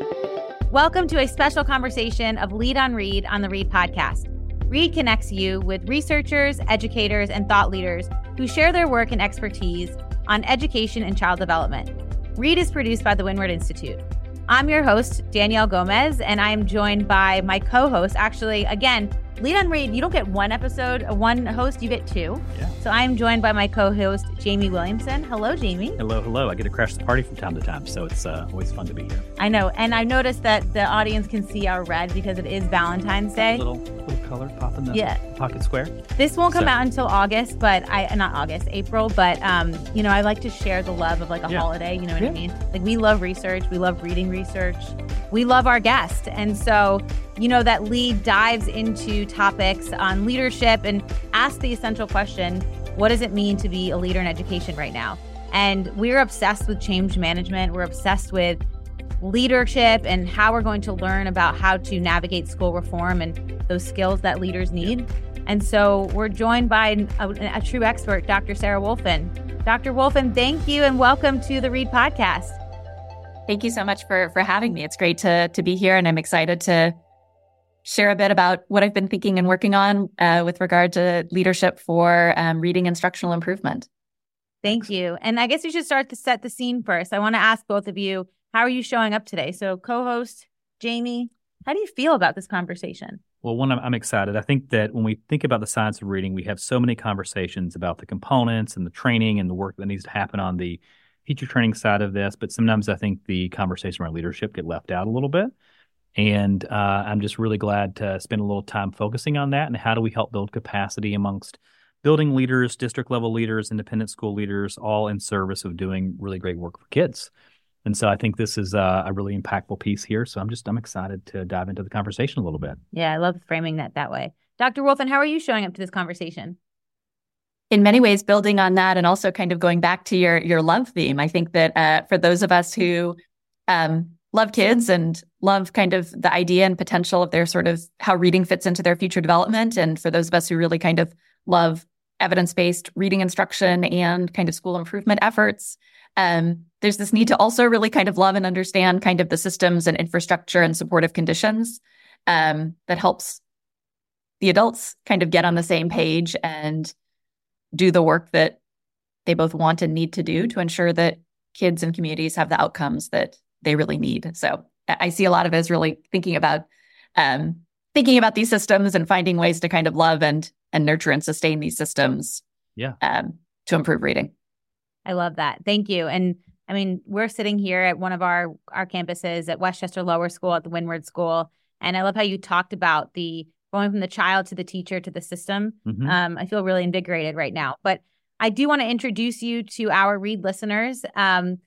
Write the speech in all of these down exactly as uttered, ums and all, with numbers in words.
Welcome to a special conversation of Lead on Read on the Read podcast. Read connects you with researchers, educators, and thought leaders who share their work and expertise on education and child development. Read is produced by the Windward Institute. I'm your host, Danielle Gomez, and I am joined by my co-host. Actually, again, Lead on Read, you don't get one episode, one host, you get two. Yeah. So I'm joined by my co-host, Jamie Williamson. Hello, Jamie. Hello, hello. I get to crash the party from time to time, so it's uh, always fun to be here. I know, and I've noticed that the audience can see our red because it is Valentine's Day. A little, little color pop in the yeah. pocket square. This won't come so. out until August, but I, not August, April, but, um, you know, I like to share the love of like a yeah. holiday, you know what yeah. I mean? Like we love research, we love reading research, we love our guest. And so, you know, that Lead dives into topics on leadership and asks the essential question, what does it mean to be a leader in education right now? And we're obsessed with change management. We're obsessed with leadership and how we're going to learn about how to navigate school reform and those skills that leaders need. And so we're joined by a, a true expert, Doctor Sarah Wolfen. Doctor Wolfen, thank you and welcome to the Read podcast. Thank you so much for for having me. It's great to to be here, and I'm excited to share a bit about what I've been thinking and working on uh, with regard to leadership for um, reading instructional improvement. Thank you. And I guess we should start to set the scene first. I want to ask both of you, how are you showing up today? So co-host Jamie, how do you feel about this conversation? Well, one, I'm, I'm excited. I think that when we think about the science of reading, we have so many conversations about the components and the training and the work that needs to happen on the teacher training side of this. But sometimes I think the conversation around leadership get left out a little bit. And uh, I'm just really glad to spend a little time focusing on that and how do we help build capacity amongst building leaders, district level leaders, independent school leaders, all in service of doing really great work for kids. And so I think this is uh, a really impactful piece here. So I'm just, I'm excited to dive into the conversation a little bit. Yeah, I love framing that that way. Doctor Wolfen, how are you showing up to this conversation? In many ways, building on that and also kind of going back to your your love theme, I think that uh, for those of us who um, love kids and love kind of the idea and potential of their sort of how reading fits into their future development. And for those of us who really kind of love evidence-based reading instruction and kind of school improvement efforts, um, there's this need to also really kind of love and understand kind of the systems and infrastructure and supportive conditions um, that helps the adults kind of get on the same page and do the work that they both want and need to do to ensure that kids and communities have the outcomes that they really need. So I see a lot of it as really thinking about um, thinking about these systems and finding ways to kind of love and and nurture and sustain these systems yeah. um, to improve reading. I love that. Thank you. And I mean, we're sitting here at one of our, our campuses at Westchester Lower School at the Windward School. And I love how you talked about the going from the child to the teacher to the system. Mm-hmm. Um, I feel really invigorated right now. But I do want to introduce you to our Read listeners. Um,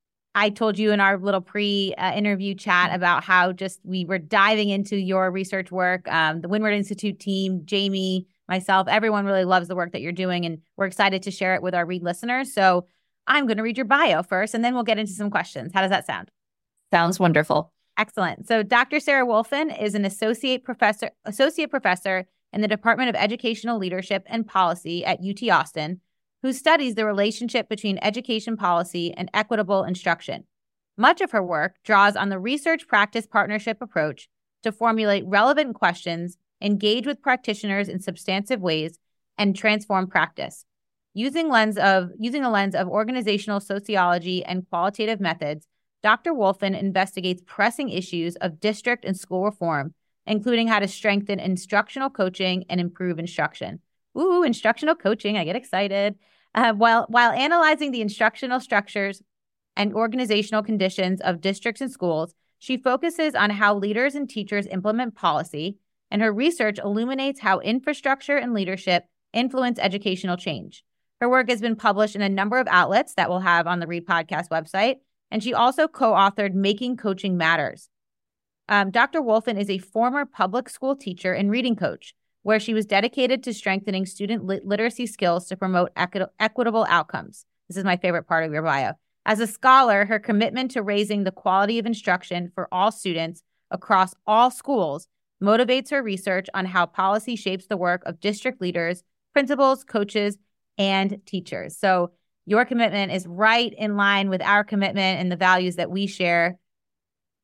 I told you in our little pre-interview uh, chat about how just we were diving into your research work. Um, the Windward Institute team, Jamie, myself, everyone really loves the work that you're doing, and we're excited to share it with our Read listeners. So I'm going to read your bio first, and then we'll get into some questions. How does that sound? Sounds wonderful. Excellent. So Doctor Sarah Wolfen is an associate professor, associate professor in the Department of Educational Leadership and Policy at U T Austin, who studies the relationship between education policy and equitable instruction. Much of her work draws on the research-practice partnership approach to formulate relevant questions, engage with practitioners in substantive ways, and transform practice. Using lens of using a lens of organizational sociology and qualitative methods, Doctor Wolfen investigates pressing issues of district and school reform, including how to strengthen instructional coaching and improve instruction. Ooh, instructional coaching, I get excited. Uh, while, while analyzing the instructional structures and organizational conditions of districts and schools, she focuses on how leaders and teachers implement policy, and her research illuminates how infrastructure and leadership influence educational change. Her work has been published in a number of outlets that we'll have on the Read podcast website, and she also co-authored Making Coaching Matters. Um, Doctor Wolfen is a former public school teacher and reading coach, where she was dedicated to strengthening student lit- literacy skills to promote equi- equitable outcomes. This is my favorite part of your bio. As a scholar, her commitment to raising the quality of instruction for all students across all schools motivates her research on how policy shapes the work of district leaders, principals, coaches, and teachers. So your commitment is right in line with our commitment and the values that we share.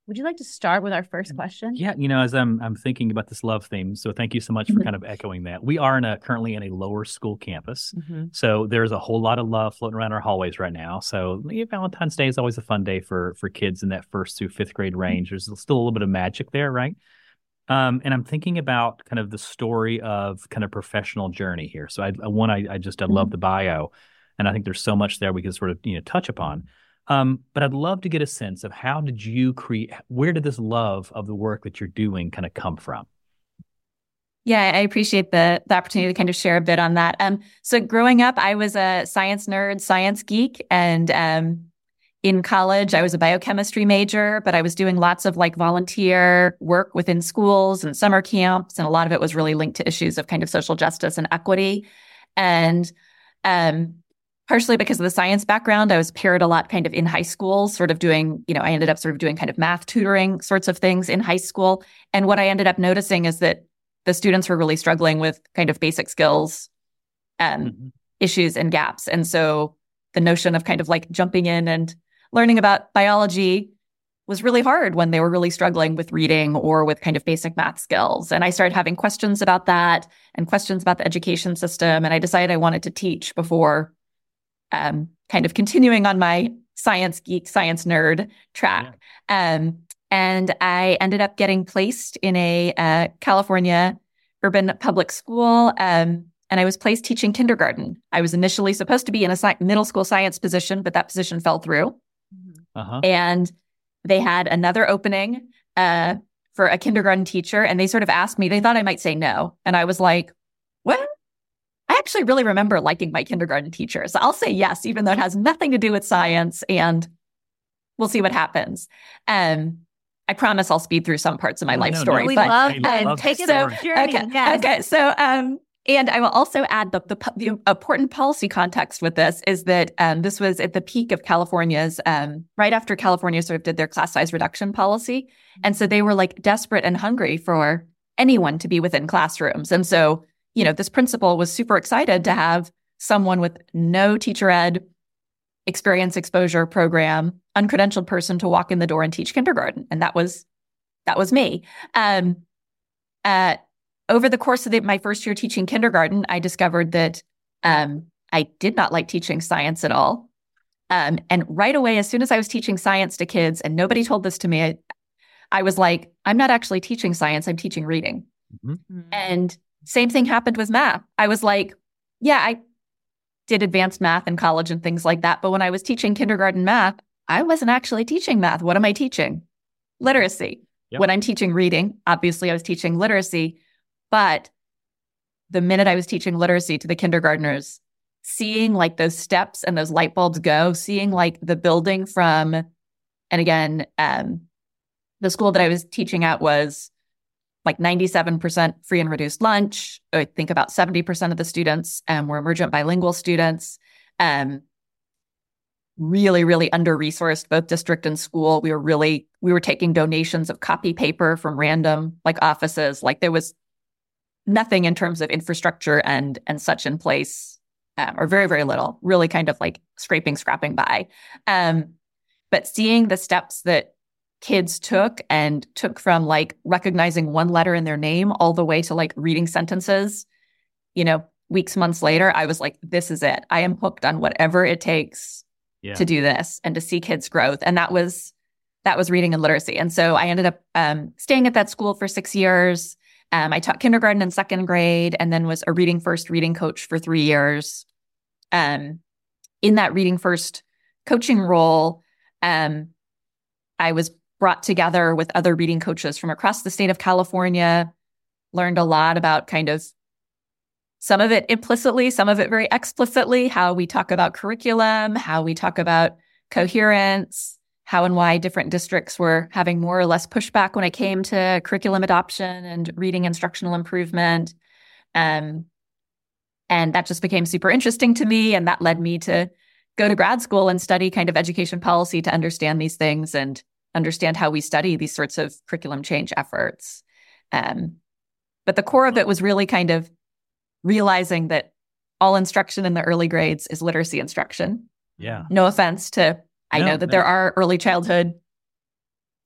Would you like to start with our first question? Yeah, you know, as I'm I'm thinking about this love theme, so thank you so much for kind of echoing that. We are in a currently in a lower school campus, mm-hmm. so there's a whole lot of love floating around our hallways right now. So yeah, Valentine's Day is always a fun day for for kids in that first through fifth grade range. There's still a little bit of magic there, right? Um, and I'm thinking about kind of the story of kind of professional journey here. So I, one, I, I just I love the bio, and I think there's so much there we can sort of you know touch upon. Um, but I'd love to get a sense of how did you create, where did this love of the work that you're doing kind of come from? Yeah, I appreciate the the opportunity to kind of share a bit on that. Um, so growing up, I was a science nerd, science geek, and um, in college, I was a biochemistry major, but I was doing lots of like volunteer work within schools and summer camps, and a lot of it was really linked to issues of kind of social justice and equity. And um, partially because of the science background, I was paired a lot kind of in high school, sort of doing, you know, I ended up sort of doing kind of math tutoring sorts of things in high school. And what I ended up noticing is that the students were really struggling with kind of basic skills um, mm-hmm. issues and gaps. And so the notion of kind of like jumping in and learning about biology was really hard when they were really struggling with reading or with kind of basic math skills. And I started having questions about that and questions about the education system. And I decided I wanted to teach before Um, kind of continuing on my science geek, science nerd track. Yeah. Um, and I ended up getting placed in a uh, California urban public school, um, and I was placed teaching kindergarten. I was initially supposed to be in a sci- middle school science position, but that position fell through. Uh-huh. And they had another opening uh, for a kindergarten teacher, and they sort of asked me, they thought I might say no. And I was like, what? I actually really remember liking my kindergarten teacher. So I'll say yes, even though it has nothing to do with science, and we'll see what happens. Um, I promise I'll speed through some parts of my no, life no, story. No, we but, love um, love take it so, over journey. Okay, yes. okay. So, um, and I will also add the, the, the important policy context with this is that um, this was at the peak of California's, um, right after California sort of did their class size reduction policy. And so they were like desperate and hungry for anyone to be within classrooms. And so you know, this principal was super excited to have someone with no teacher ed experience exposure program, uncredentialed person to walk in the door and teach kindergarten. And that was, that was me. Um, uh, over the course of the, my first year teaching kindergarten, I discovered that um, I did not like teaching science at all. Um, and right away, as soon as I was teaching science to kids, and nobody told this to me, I, I was like, I'm not actually teaching science, I'm teaching reading. Mm-hmm. And same thing happened with math. I was like, yeah, I did advanced math in college and things like that. But when I was teaching kindergarten math, I wasn't actually teaching math. What am I teaching? Literacy. Yep. When I'm teaching reading, obviously I was teaching literacy. But the minute I was teaching literacy to the kindergartners, seeing like those steps and those light bulbs go, seeing like the building from, and again, um, the school that I was teaching at was like ninety-seven percent free and reduced lunch. I think about seventy percent of the students um, were emergent bilingual students. Um, really, really under-resourced, both district and school. We were really, we were taking donations of copy paper from random like offices. Like there was nothing in terms of infrastructure and and such in place, um, or very, very little, really kind of like scraping, scrapping by. Um, but seeing the steps that kids took and took from like recognizing one letter in their name all the way to like reading sentences, you know, weeks, months later, I was like, this is it. I am hooked on whatever it takes yeah. to do this and to see kids' growth. And that was, that was reading and literacy. And so I ended up um, staying at that school for six years. Um, I taught kindergarten and second grade, and then was a reading first reading coach for three years. Um, in that reading first coaching role, um, I was brought together with other reading coaches from across the state of California, learned a lot about kind of some of it implicitly, some of it very explicitly, how we talk about curriculum, how we talk about coherence, how and why different districts were having more or less pushback when it came to curriculum adoption and reading instructional improvement. Um, and that just became super interesting to me. And that led me to go to grad school and study kind of education policy to understand these things and understand how we study these sorts of curriculum change efforts. Um, but the core of it was really kind of realizing that all instruction in the early grades is literacy instruction. Yeah. No offense to, I no, know that no. there are early childhood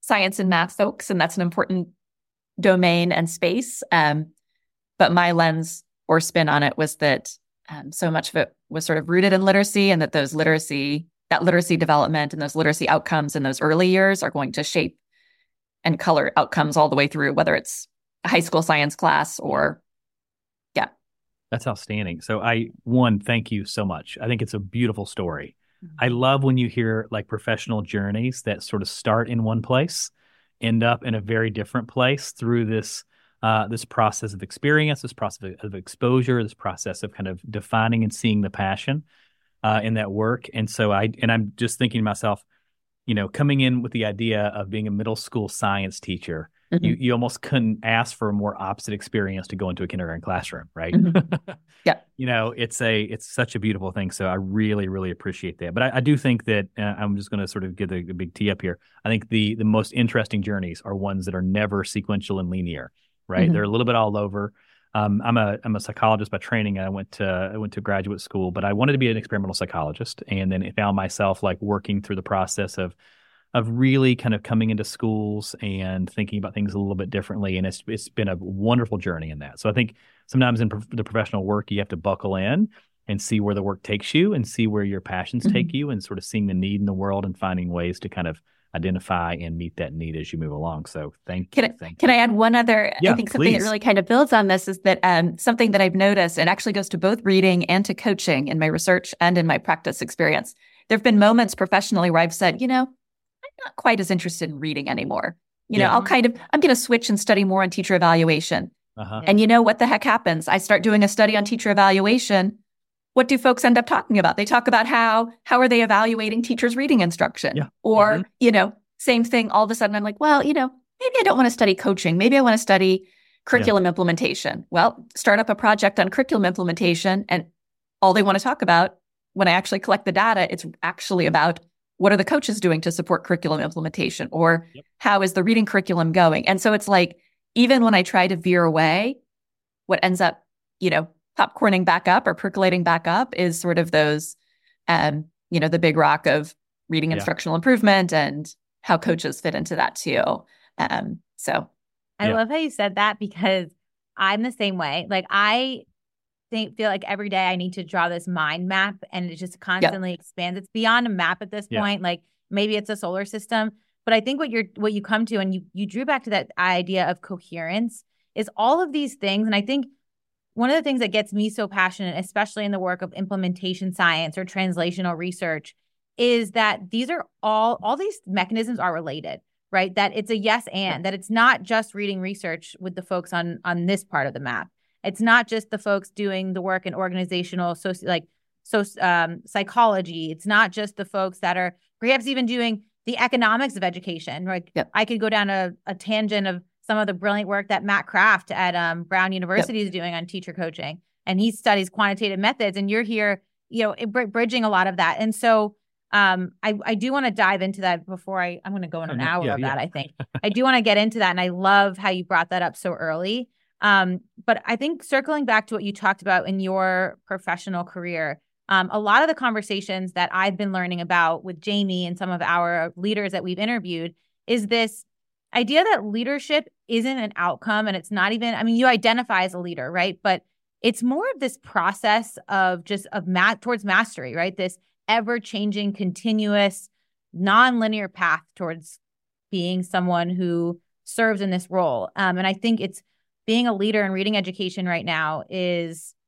science and math folks, and that's an important domain and space. Um, but my lens or spin on it was that um, so much of it was sort of rooted in literacy, and that those literacy, that literacy development and those literacy outcomes in those early years are going to shape and color outcomes all the way through, whether it's a high school science class or, yeah. That's outstanding. So I, one, thank you so much. I think it's a beautiful story. I love when you hear like professional journeys that sort of start in one place, end up in a very different place through this uh, this process of experience, this process of, of exposure, this process of kind of defining and seeing the passion uh, in that work. And so I and I'm just thinking to myself, you know, coming in with the idea of being a middle school science teacher, mm-hmm. you you almost couldn't ask for a more opposite experience to go into a kindergarten classroom, right? Mm-hmm. Yeah. You know, it's a it's such a beautiful thing. So I really, really appreciate that. But I, I do think that uh, I'm just going to sort of give the, the big tee up here. I think the the most interesting journeys are ones that are never sequential and linear, right? Mm-hmm. They're a little bit all over. Um, I'm a I'm a psychologist by training. I went to I went to graduate school, but I wanted to be an experimental psychologist, and then I found myself like working through the process of of really kind of coming into schools and thinking about things a little bit differently. And it's it's been a wonderful journey in that. So I think sometimes in pro- the professional work, you have to buckle in and see where the work takes you and see where your passions mm-hmm. take you, and sort of seeing the need in the world and finding ways to kind of identify and meet that need as you move along. So thank can you. I, thank can you. I add one other, yeah, I think something please. that really kind of builds on this is that um, something that I've noticed, and actually goes to both reading and to coaching in my research and in my practice experience. There have been moments professionally where I've said, you know, I'm not quite as interested in reading anymore. You yeah. know, I'll kind of, I'm going to switch and study more on teacher evaluation. Uh-huh. And you know what the heck happens? I start doing a study on teacher evaluation. What do folks end up talking about? They talk about how, how are they evaluating teachers' reading instruction? Yeah. Or, mm-hmm. you know, same thing. All of a sudden I'm like, well, you know, maybe I don't want to study coaching. Maybe I want to study curriculum yeah. implementation. Well, start up a project on curriculum implementation, and all they want to talk about when I actually collect the data, it's actually about what are the coaches doing to support curriculum implementation, or yep. how is the reading curriculum going? And so it's like, even when I try to veer away, what ends up, you know, popcorning back up or percolating back up is sort of those, um, you know, the big rock of reading yeah. instructional improvement and how coaches fit into that too. Um, so. I yeah. love how you said that, because I'm the same way. Like I think, feel like every day I need to draw this mind map, and it just constantly yep. expands. It's beyond a map at this yeah. point. Like maybe it's a solar system, but I think what you're, what you come to, and you, you drew back to that idea of coherence, is all of these things. And I think one of the things that gets me so passionate, especially in the work of implementation science or translational research, is that these are all, all these mechanisms are related, right? That it's a yes and, that it's not just reading research with the folks on, on this part of the map. It's not just the folks doing the work in organizational, soci, like so, um, psychology. It's not just the folks that are perhaps even doing the economics of education. Right? Yep. I could go down a, a tangent of some of the brilliant work that Matt Kraft at um, Brown University yep. is doing on teacher coaching, and he studies quantitative methods. And you're here, you know, br- bridging a lot of that. And so um, I, I do want to dive into that before I, I'm going to go in an hour yeah, of yeah. that. I think I do want to get into that, and I love how you brought that up so early. Um, but I think circling back to what you talked about in your professional career, um, a lot of the conversations that I've been learning about with Jamie and some of our leaders that we've interviewed is this idea that leadership isn't an outcome, and it's not even, I mean, you identify as a leader, right? But it's more of this process of just of mat towards mastery, right? This ever-changing, continuous, non-linear path towards being someone who serves in this role. Um, and I think it's being a leader in reading education right now is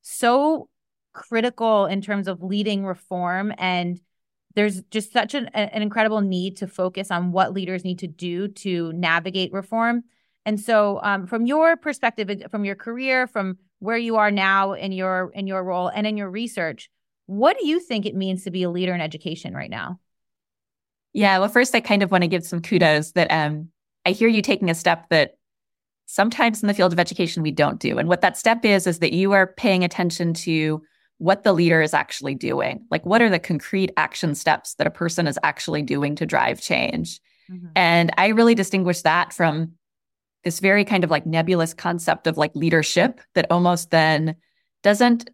so critical in terms of leading reform. And there's just such an, an incredible need to focus on what leaders need to do to navigate reform. And so um, from your perspective, from your career, from where you are now in your in your role and in your research, what do you think it means to be a leader in education right now? Yeah, well, first, I kind of want to give some kudos that um, I hear you taking a step that sometimes in the field of education we don't do. And what that step is, is that you are paying attention to what the leader is actually doing. Like, what are the concrete action steps that a person is actually doing to drive change? Mm-hmm. And I really distinguish that from this very kind of like nebulous concept of like leadership that almost then doesn't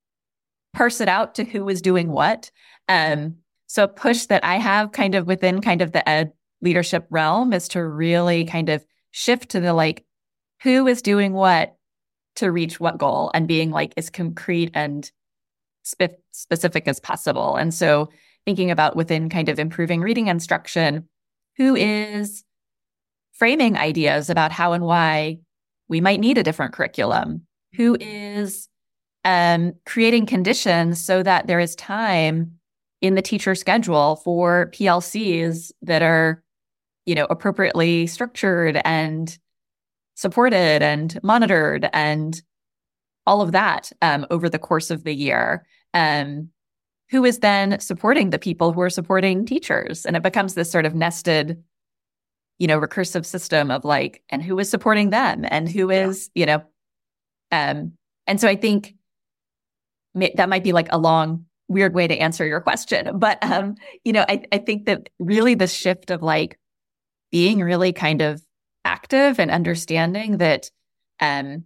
parse it out to who is doing what. Um, so a push that I have kind of within kind of the ed leadership realm is to really kind of shift to the like, who is doing what to reach what goal, and being like as concrete and spe- specific as possible. And so thinking about within kind of improving reading instruction, who is framing ideas about how and why we might need a different curriculum, who is um, creating conditions so that there is time in the teacher schedule for P L Cs that are, you know, appropriately structured and supported and monitored and all of that um, over the course of the year. Um, who is then supporting the people who are supporting teachers? And it becomes this sort of nested, you know, recursive system of like, and who is supporting them and who is, yeah. you know, um, and so I think may, that might be like a long, weird way to answer your question. But, um, you know, I, I think that really the shift of like being really kind of active and understanding that um,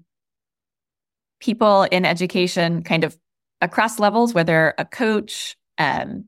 people in education kind of across levels, whether a coach, um,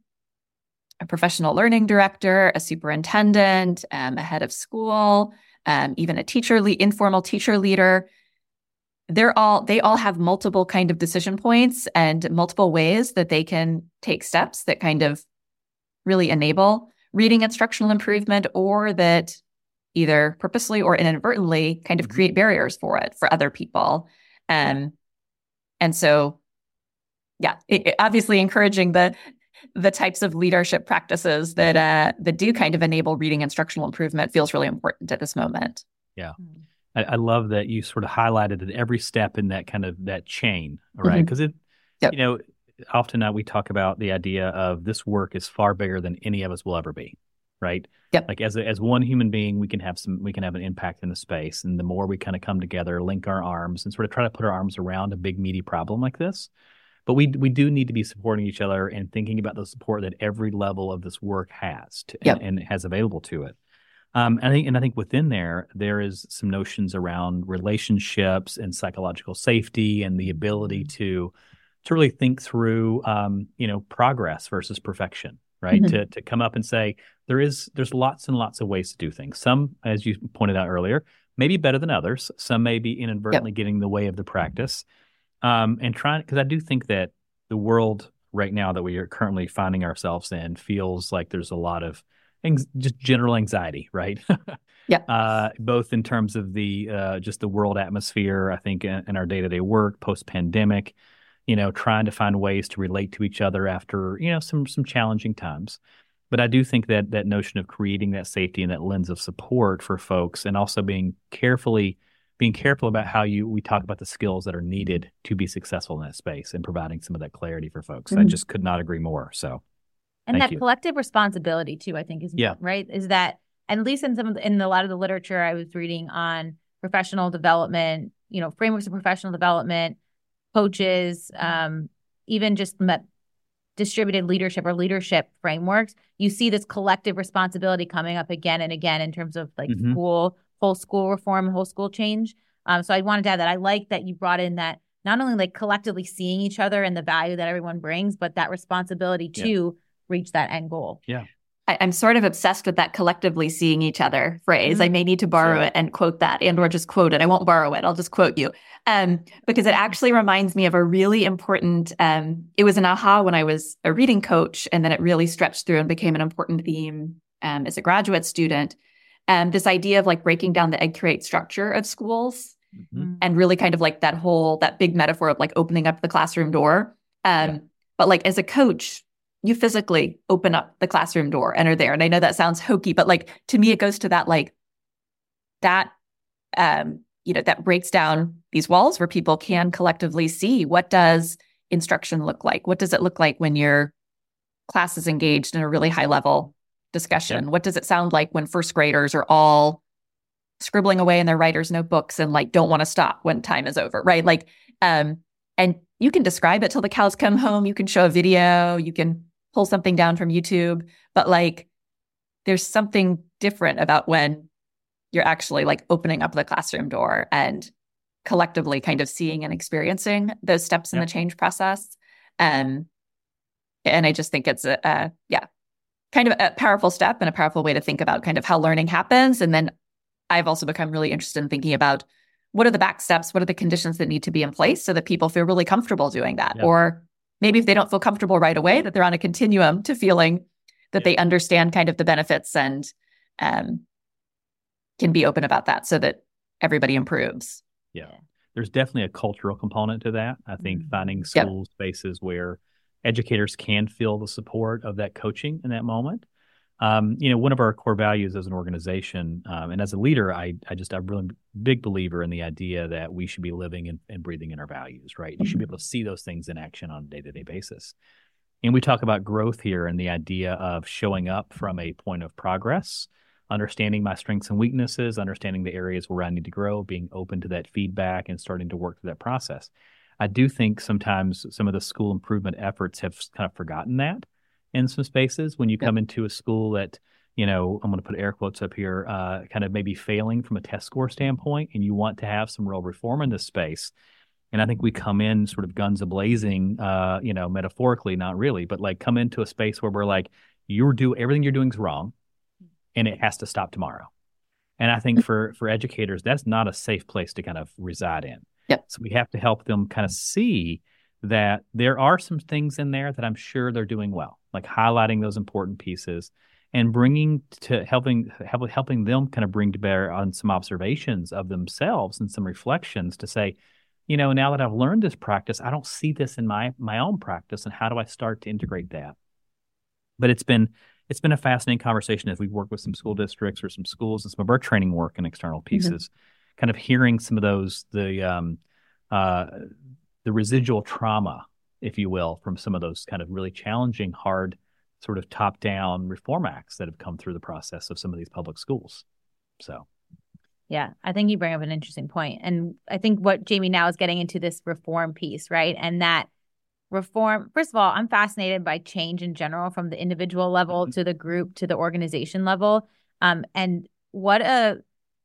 a professional learning director, a superintendent, um, a head of school, um, even a teacher, le- informal teacher leader, they're all, they all have multiple kind of decision points and multiple ways that they can take steps that kind of really enable reading instructional improvement, or that either purposely or inadvertently kind of create barriers for it for other people. Um, and so, yeah, it, it obviously encouraging the the types of leadership practices that uh, that do kind of enable reading instructional improvement feels really important at this moment. Yeah. I, I love that you sort of highlighted that every step in that kind of that chain, right? Because mm-hmm. it, yep. you know, often now we talk about the idea of this work is far bigger than any of us will ever be. Right. Yep. Like as a, as one human being, we can have some, we can have an impact in the space. And the more we kind of come together, link our arms and sort of try to put our arms around a big, meaty problem like this. But we we do need to be supporting each other and thinking about the support that every level of this work has to, yep. and, and has available to it. Um, and I think, and I think within there, there is some notions around relationships and psychological safety and the ability to, to really think through, um, you know, progress versus perfection. Right. Mm-hmm. To to come up and say there is there's lots and lots of ways to do things. Some, as you pointed out earlier, may be better than others. Some may be inadvertently yep. getting in the way of the practice. Um, and trying, because I do think that the world right now that we are currently finding ourselves in feels like there's a lot of ang- just general anxiety, right? yeah. Uh, both in terms of the uh, just the world atmosphere, I think, in, in our day to day work post pandemic. You know, trying to find ways to relate to each other after, you know, some some challenging times. But I do think that that notion of creating that safety and that lens of support for folks, and also being carefully being careful about how you we talk about the skills that are needed to be successful in that space and providing some of that clarity for folks. Mm-hmm. I just could not agree more. So, and that you. collective responsibility too, I think is yeah. right. Is that, and at least in some of the, in a lot of the literature I was reading on professional development, you know, frameworks of professional development, coaches, um, even just met distributed leadership or leadership frameworks, you see this collective responsibility coming up again and again in terms of like mm-hmm. school, whole school reform and whole school change. Um, so I wanted to add that. I like that you brought in that not only like collectively seeing each other and the value that everyone brings, but that responsibility to yeah. reach that end goal. Yeah. I, I'm sort of obsessed with that collectively seeing each other phrase. Mm-hmm. I may need to borrow sure. it and quote that, and or just quote it. I won't borrow it. I'll just quote you. Um, because it actually reminds me of a really important, um, it was an aha when I was a reading coach, and then it really stretched through and became an important theme um, as a graduate student. Um, this idea of like breaking down the egg crate structure of schools mm-hmm. and really kind of like that whole, that big metaphor of like opening up the classroom door. Um, yeah. But like as a coach, you physically open up the classroom door and are there. And I know that sounds hokey, but like, to me, it goes to that, like that, um, you know, that breaks down these walls where people can collectively see what does instruction look like? What does it look like when your class is engaged in a really high level discussion? Yep. What does it sound like when first graders are all scribbling away in their writer's notebooks and like don't want to stop when time is over, right? Like, um, and you can describe it till the cows come home. You can show a video, you can pull something down from YouTube, but like there's something different about when you're actually like opening up the classroom door and collectively kind of seeing and experiencing those steps in yep. the change process. Um, and I just think it's a, a, yeah, kind of a powerful step and a powerful way to think about kind of how learning happens. And then I've also become really interested in thinking about what are the back steps, what are the conditions that need to be in place so that people feel really comfortable doing that. Yeah. Or maybe if they don't feel comfortable right away, that they're on a continuum to feeling that yeah. they understand kind of the benefits and um, can be open about that so that everybody improves. Yeah. There's definitely a cultural component to that. I think mm-hmm. finding school yep. spaces where educators can feel the support of that coaching in that moment. Um, you know, one of our core values as an organization, um, and as a leader, I, I just, I'm really big believer in the idea that we should be living and, and breathing in our values, right? You should be able to see those things in action on a day-to-day basis. And we talk about growth here and the idea of showing up from a point of progress, understanding my strengths and weaknesses, understanding the areas where I need to grow, being open to that feedback and starting to work through that process. I do think sometimes some of the school improvement efforts have kind of forgotten that in some spaces. When you come into a school that, you know, I'm going to put air quotes up here, uh, kind of maybe failing from a test score standpoint, and you want to have some real reform in this space. And I think we come in sort of guns a-blazing, uh, you know, metaphorically, not really, but like come into a space where we're like, you're do everything you're doing is wrong, and it has to stop tomorrow. And I think for for educators, that's not a safe place to kind of reside in. Yep. So we have to help them kind of see that there are some things in there that I'm sure they're doing well, like highlighting those important pieces and bringing to helping help, helping them kind of bring to bear on some observations of themselves and some reflections to say, you know, now that I've learned this practice, I don't see this in my my own practice, and how do I start to integrate that? But it's been it's been a fascinating conversation as we've worked with some school districts or some schools and some of our training work and external pieces. Mm-hmm. Kind of hearing some of those, the um, uh, the residual trauma, if you will, from some of those kind of really challenging, hard, sort of top-down reform acts that have come through the process of some of these public schools. So, yeah, I think you bring up an interesting point. And I think what Jamie now is getting into this reform piece, right? And that reform, first of all, I'm fascinated by change in general from the individual level mm-hmm. to the group to the organization level. Um, and what a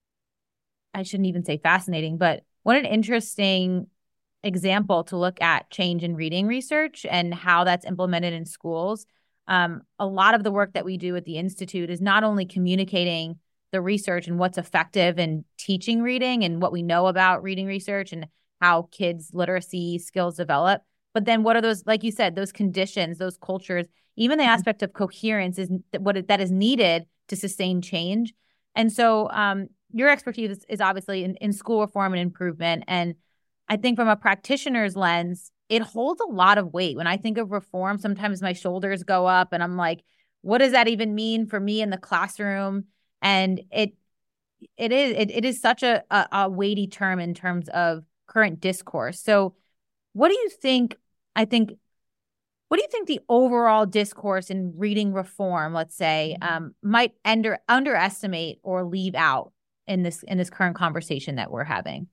I shouldn't even say fascinating, but what an interesting example to look at change in reading research and how that's implemented in schools. Um, a lot of the work that we do at the Institute is not only communicating the research and what's effective in teaching reading and what we know about reading research and how kids' literacy skills develop, but then what are those, like you said, those conditions, those cultures, even the aspect of coherence is what it, that is needed to sustain change. And so, um, your expertise is, is obviously in, in school reform and improvement. And I think from a practitioner's lens, it holds a lot of weight. When I think of reform, sometimes my shoulders go up and I'm like, what does that even mean for me in the classroom? And it it is it, it is such a, a, a weighty term in terms of current discourse. So what do you think, I think, what do you think the overall discourse in reading reform, let's say, um, might under underestimate or leave out in this in this current conversation that we're having?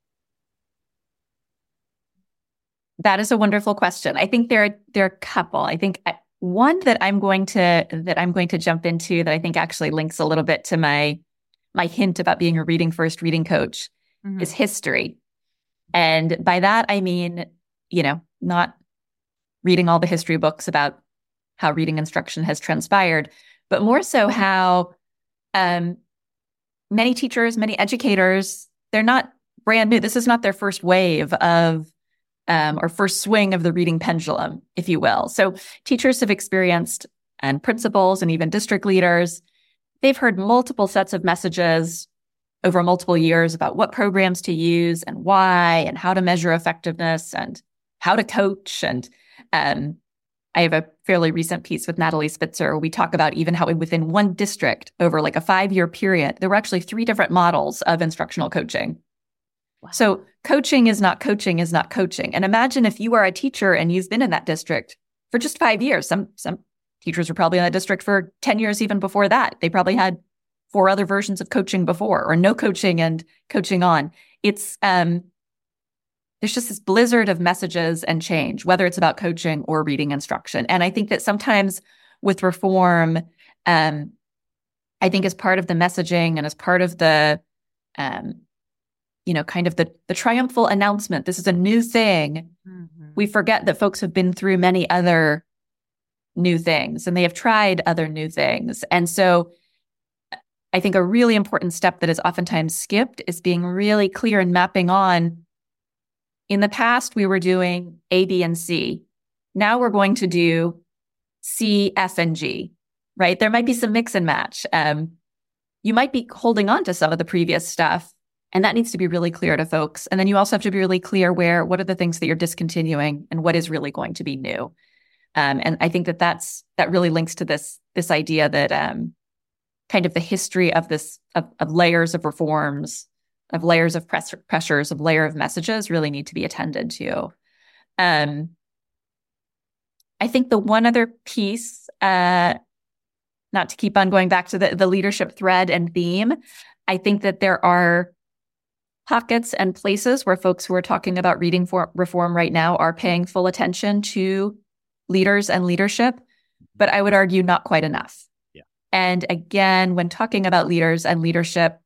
That is a wonderful question. I think there are there are a couple. I think one that I'm going to that I'm going to jump into that I think actually links a little bit to my my hint about being a reading first reading coach mm-hmm. is history. And by that I mean, you know, not reading all the history books about how reading instruction has transpired, but more so how um many teachers, many educators, they're not brand new. This is not their first wave of um, or first swing of the reading pendulum, if you will. So teachers have experienced, and principals and even district leaders, they've heard multiple sets of messages over multiple years about what programs to use and why and how to measure effectiveness and how to coach. And um, I have a fairly recent piece with Natalie Spitzer. We talk about even how within one district over like a five-year period, there were actually three different models of instructional coaching. Wow. So coaching is not coaching is not coaching. And imagine if you are a teacher and you've been in that district for just five years. Some some teachers were probably in that district for ten years even before that. They probably had four other versions of coaching before, or no coaching and coaching on. It's um, there's just this blizzard of messages and change, whether it's about coaching or reading instruction. And I think that sometimes with reform, um, I think as part of the messaging and as part of the, um, you know, kind of the, the triumphal announcement, this is a new thing, mm-hmm. we forget that folks have been through many other new things and they have tried other new things. And so I think a really important step that is oftentimes skipped is being really clear and mapping on, in the past, we were doing A, B, and C. Now we're going to do C, F, and G, right? There might be some mix and match. Um, you might be holding on to some of the previous stuff, and that needs to be really clear to folks. And then you also have to be really clear where, what are the things that you're discontinuing and what is really going to be new. Um, and I think that that's, that really links to this, this idea that um, kind of the history of this, of, of layers of reforms, of layers of press, pressures, of layer of messages really need to be attended to. Um, I think the one other piece, uh, not to keep on going back to the, the leadership thread and theme, I think that there are pockets and places where folks who are talking about reading for reform right now are paying full attention to leaders and leadership, but I would argue not quite enough. Yeah. And again, when talking about leaders and leadership,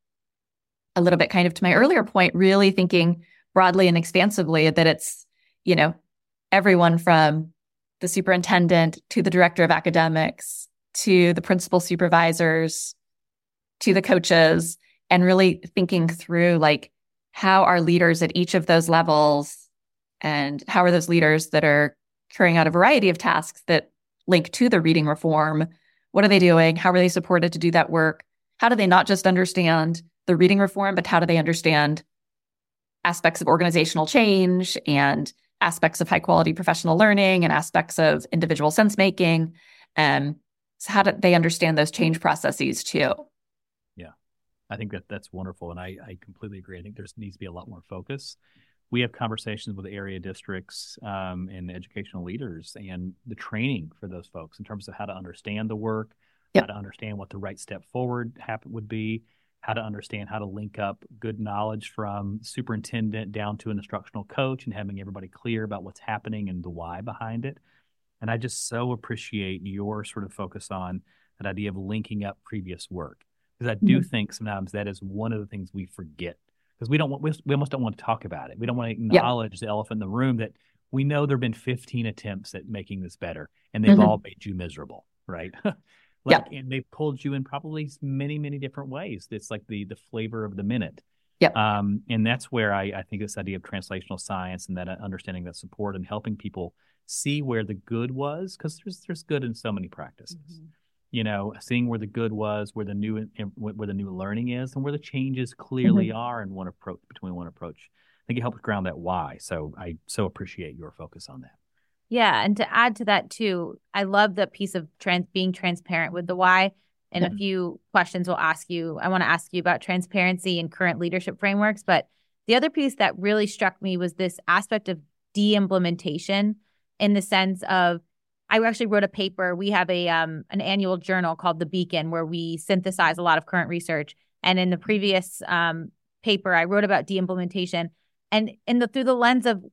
a little bit kind of to my earlier point, really thinking broadly and expansively that it's, you know, everyone from the superintendent to the director of academics to the principal supervisors to the coaches, and really thinking through like how are leaders at each of those levels and how are those leaders that are carrying out a variety of tasks that link to the reading reform, what are they doing? How are they supported to do that work? How do they not just understand the reading reform, but how do they understand aspects of organizational change and aspects of high quality professional learning and aspects of individual sense making? Um, so how do they understand those change processes too? Yeah, I think that that's wonderful. And I, I completely agree. I think there needs to be a lot more focus. We have conversations with area districts um, and educational leaders and the training for those folks in terms of how to understand the work, yep. how to understand what the right step forward happen would be, how to understand how to link up good knowledge from superintendent down to an instructional coach and having everybody clear about what's happening and the why behind it. And I just so appreciate your sort of focus on that idea of linking up previous work, because I do mm-hmm. think sometimes that is one of the things we forget, because we don't want, we, we almost don't want to talk about it. We don't want to acknowledge yep. the elephant in the room that we know there have been fifteen attempts at making this better and they've mm-hmm. all made you miserable, right? Like, yep. and they've pulled you in probably many, many different ways. It's like the the flavor of the minute. Yep. Um, and that's where I, I think this idea of translational science and that understanding that support and helping people see where the good was, because there's there's good in so many practices. Mm-hmm. You know, seeing where the good was, where the new where the new learning is, and where the changes clearly mm-hmm. are in one approach between one approach. I think it helps ground that why. So I so appreciate your focus on that. Yeah. And to add to that too, I love the piece of trans being transparent with the why. And mm-hmm. a few questions we'll ask you. I want to ask you about transparency and current leadership frameworks. But the other piece that really struck me was this aspect of de-implementation, in the sense of, I actually wrote a paper. We have a um, an annual journal called The Beacon where we synthesize a lot of current research. And in the previous um, paper, I wrote about de-implementation, and in the through the lens of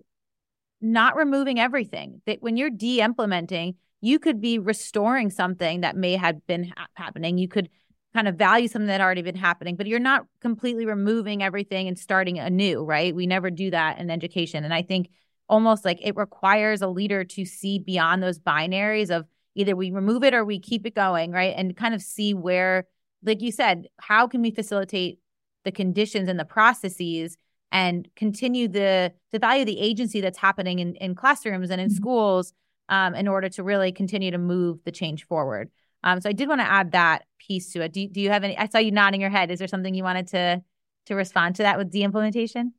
not removing everything. That when you're de-implementing, you could be restoring something that may have been ha- happening. You could kind of value something that had already been happening, but you're not completely removing everything and starting anew, right? We never do that in education. And I think almost like it requires a leader to see beyond those binaries of either we remove it or we keep it going, right? And kind of see where, like you said, how can we facilitate the conditions and the processes and continue the to value the agency that's happening in, in classrooms and in mm-hmm. schools um, in order to really continue to move the change forward. Um, so I did want to add that piece to it. Do, do you have any, I saw you nodding your head. Is there something you wanted to to respond to that with de-implementation?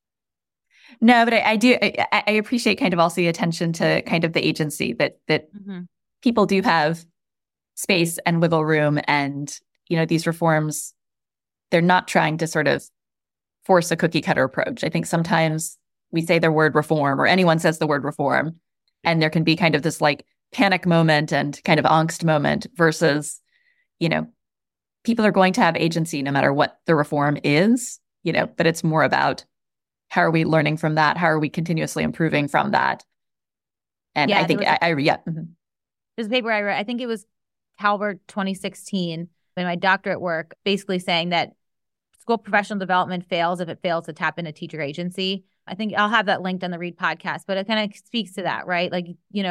No, but I, I do, I, I appreciate kind of also the attention to kind of the agency that that mm-hmm. people do have space and wiggle room, and, you know, these reforms, they're not trying to sort of force a cookie cutter approach. I think sometimes we say the word reform, or anyone says the word reform, and there can be kind of this like panic moment and kind of angst moment versus, you know, people are going to have agency no matter what the reform is, you know, but it's more about how are we learning from that? How are we continuously improving from that? And yeah, I think, was, I, I, yeah. Mm-hmm. There's a paper I read, I think it was Calvert twenty sixteen, in my doctorate work, basically saying that school professional development fails if it fails to tap into teacher agency. I think I'll have that linked on the Read podcast, but it kind of speaks to that, right? Like, you know,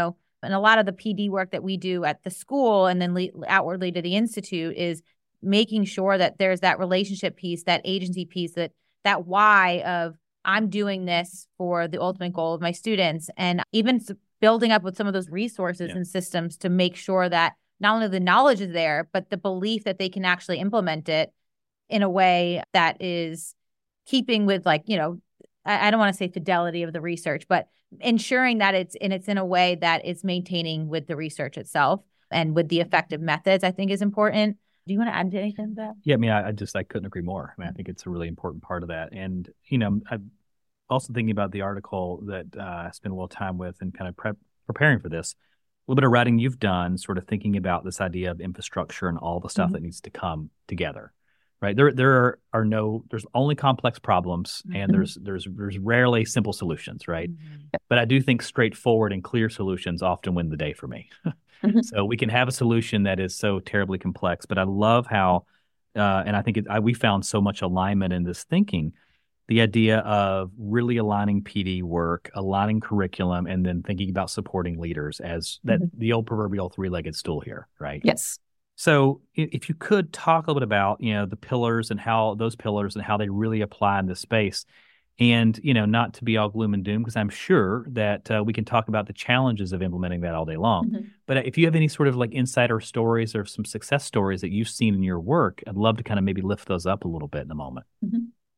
And a lot of the P D work that we do at the school and then le- outwardly to the institute is making sure that there's that relationship piece, that agency piece, that that why of I'm doing this for the ultimate goal of my students, and even building up with some of those resources yeah. and systems to make sure that not only the knowledge is there, but the belief that they can actually implement it in a way that is keeping with, like, you know, I, I don't want to say fidelity of the research, but ensuring that it's and it's in a way that it's maintaining with the research itself and with the effective methods, I think is important. Do you want to add anything to that? Yeah, I mean, I, I just, I couldn't agree more. I mean, I think it's a really important part of that. And, you know, I'm also thinking about the article that uh, I spent a little time with and kind of prep, preparing for this. A little bit of writing you've done, sort of thinking about this idea of infrastructure and all the stuff mm-hmm. that needs to come together, right? There, there are, are no, there's only complex problems, and mm-hmm. there's, there's, there's rarely simple solutions, right? Mm-hmm. But I do think straightforward and clear solutions often win the day for me. mm-hmm. So we can have a solution that is so terribly complex, but I love how, uh, and I think it, I, we found so much alignment in this thinking. The idea of really aligning P D work, aligning curriculum, and then thinking about supporting leaders as that mm-hmm. the old proverbial three-legged stool here, right? Yes. So if you could talk a little bit about, you know, the pillars and how those pillars and how they really apply in this space, and, you know, not to be all gloom and doom, because I'm sure that uh, we can talk about the challenges of implementing that all day long. Mm-hmm. But if you have any sort of like insider stories or some success stories that you've seen in your work, I'd love to kind of maybe lift those up a little bit in a moment. Mm-hmm.